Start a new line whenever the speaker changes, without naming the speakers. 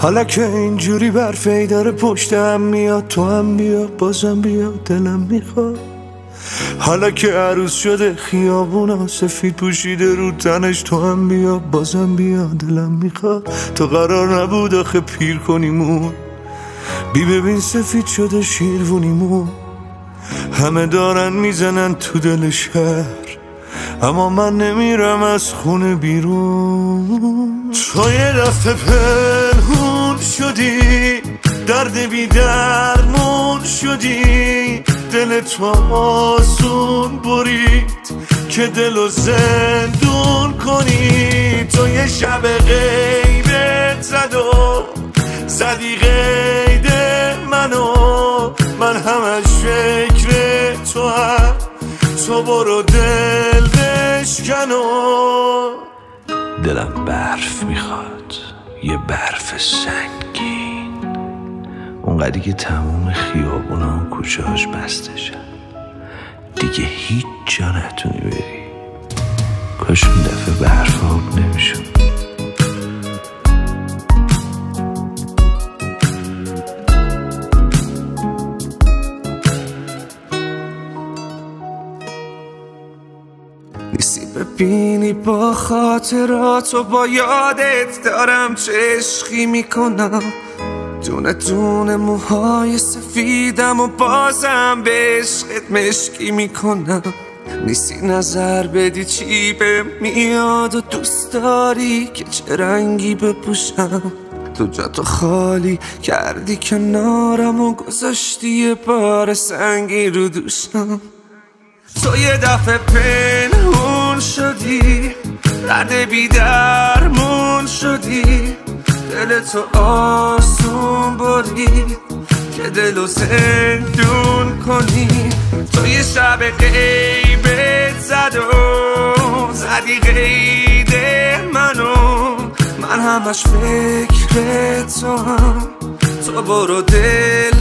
حالا که اینجوری برفی داره پشتم میاد، تو هم بیا بازم بیا دلم میخواد. حالا که عروس شده خیابونا سفید پوشیده رو تنش، تو هم بیا بازم بیا دلم میخواد. تو قرار نبود آخه پیر کنیمون، بی ببین سفید شده شیروونیمون. همه دارن میزنن تو دل شهر، اما من نمیرم از خونه بیرون. تو یه دفعه پنهون شدی، درد بی درمون شدی، دل تو آسون برید که دلو زندون کنی. تو یه شب غیبت زد و زدی قید منو، من همش فکر تو هم، تو برو دل بشکن و
دلم برف میخواد، یه برف سنگین، اونقدری که تموم خیابونا و کوچه هاش بسته شد، دیگه هیچ جا نتونی بری. کاش اون دفعه برف آب نمیشد.
نیستی ببینی با خاطرات و با یادت دارم چه عشقی میکنم، دونه دونه موهای سفیدم و بازم به عشقت مشکی میکنم. نیستی نظر بدی چی به میاد و دوست داری که چه رنگی بپوشم. تو جاتو خالی کردی کنارم و گذاشتی یه بار سنگی رو دوشم. تو یه دفعه پنهون شدی، درد بی درمون شدی، دل تو آسون برید که دلو زندون کنی. تو یه شب غیبت زد و زدی قید منو، من همش فکر تو هم، تو برو دل